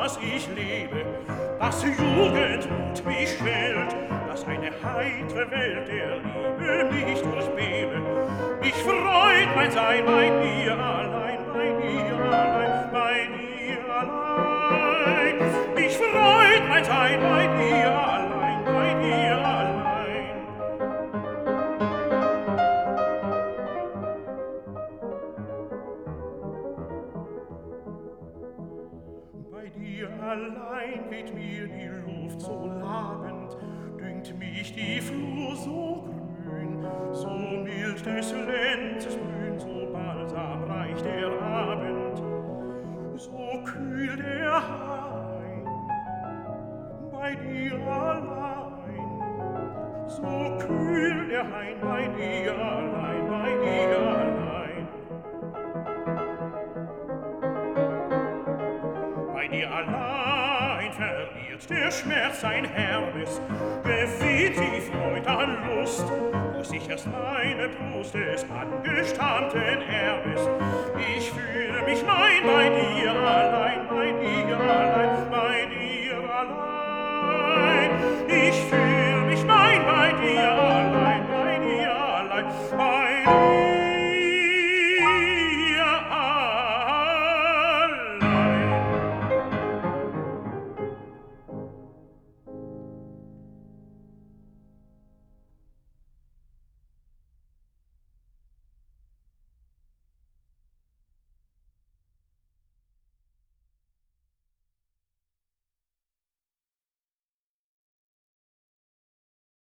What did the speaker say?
dass ich lebe, dass Jugendmut mich schwellt, dass eine heitere Welt der Liebe mich durchbebe. Mich freut mein Sein bei dir allein, bei dir allein, bei dir allein. Mich freut mein Sein bei dir allein, bei dir allein. Bei dir allein weht mir die Luft so labend, dünkt mich die Flur so grün, so mild des Lenzes Blühen, so balsam reich der Abend, so kühl der Hain. Bei dir allein, so kühl der Hain, bei dir allein, bei dir allein. Bei dir allein verliert der Schmerz sein Hermes, gewinnt die Freud an Lust, wo sich erst meine Brust des angestammten Erbes. Ich fühle mich nein bei dir allein, bei dir allein, bei dir allein. Ich fühle